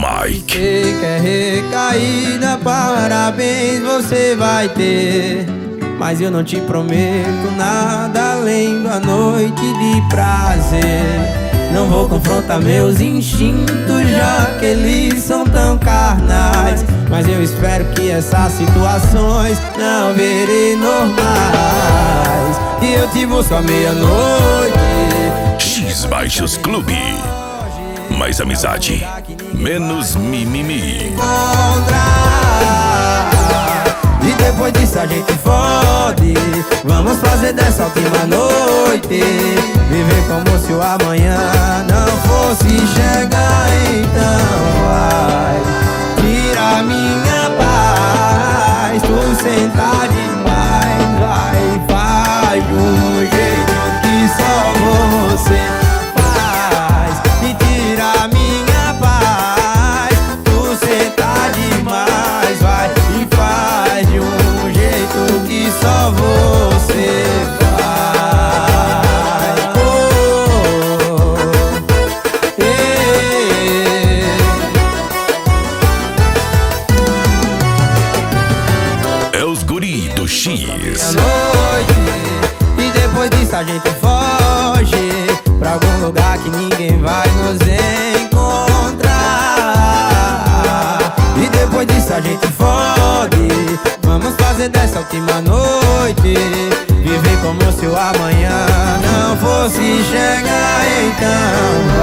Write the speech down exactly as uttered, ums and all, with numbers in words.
Mike. Você quer recaída, parabéns, você vai ter. Mas eu não te prometo nada além da noite de prazer. Não vou confrontar meus instintos, já que eles são tão carnais. Mas eu espero que essas situações não virem normais. E eu te busco à meia-noite. X Baixos Clube. Mais amizade, menos mimimi. E depois disso a gente fode. Vamos fazer dessa última noite viver como se o amanhã não fosse chegar. Então vai, tira minha paz. Tu senta demais, vai, faz de um jeito que só você faz. E tira minha paz. Tu senta demais, vai, e faz de um jeito que só você faz. Oh, eh. É os guri do X. Noite, e depois disso a gente foge pra algum lugar que ninguém vai nos encontrar. E depois disso a gente fode. Vamos fazer dessa última noite viver como se o amanhã não fosse chegar. Então